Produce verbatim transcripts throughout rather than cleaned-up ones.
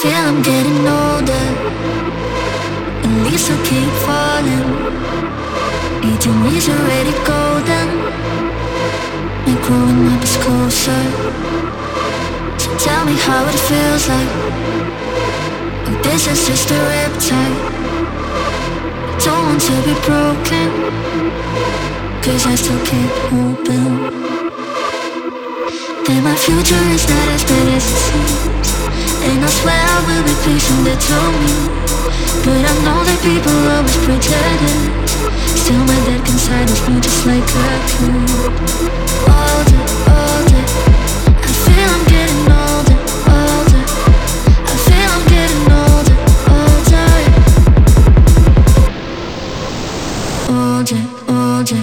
feel I'm getting older, and leaves will keep falling. Eating is already golden, and growing up is closer. So tell me how it feels like. Oh, this is just a riptide. Don't want to be broken, cause I still keep hoping that my future is not as bad as it seems. And I swear I will be patient, they told me. But I know that people always pretend it. Still my dead inside is me just like a kid. Older, older, I feel I'm getting older, older. I feel I'm getting older, older. Older, older.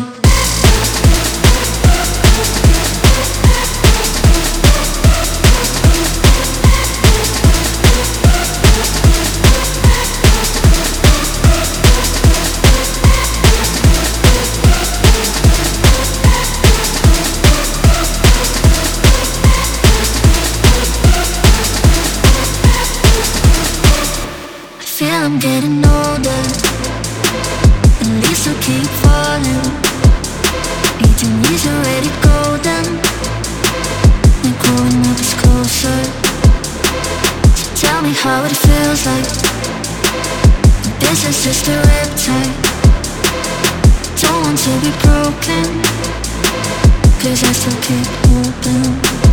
I'm getting older, and leaves will keep falling. Eating is already golden, and growing up is closer. So tell me how it feels like. This is just a riptide. Don't want to be broken, cause I still keep hoping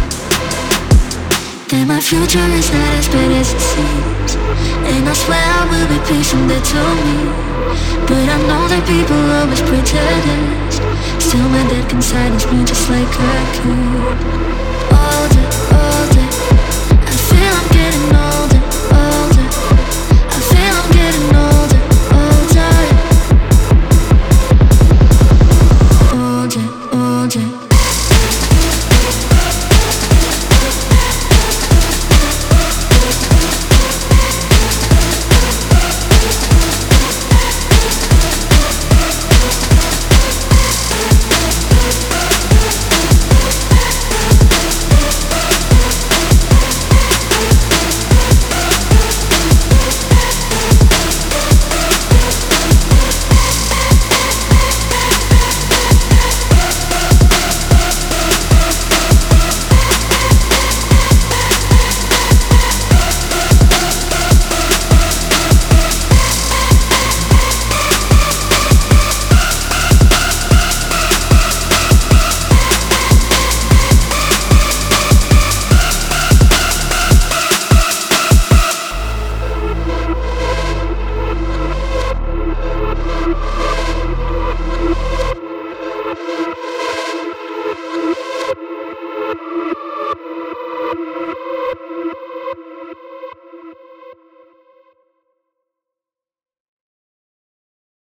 that my future is not as bad as it seems. And I swear I will be patient, they told me. But I know that people always pretend it. Still my dead inside is me just like a kid. Older,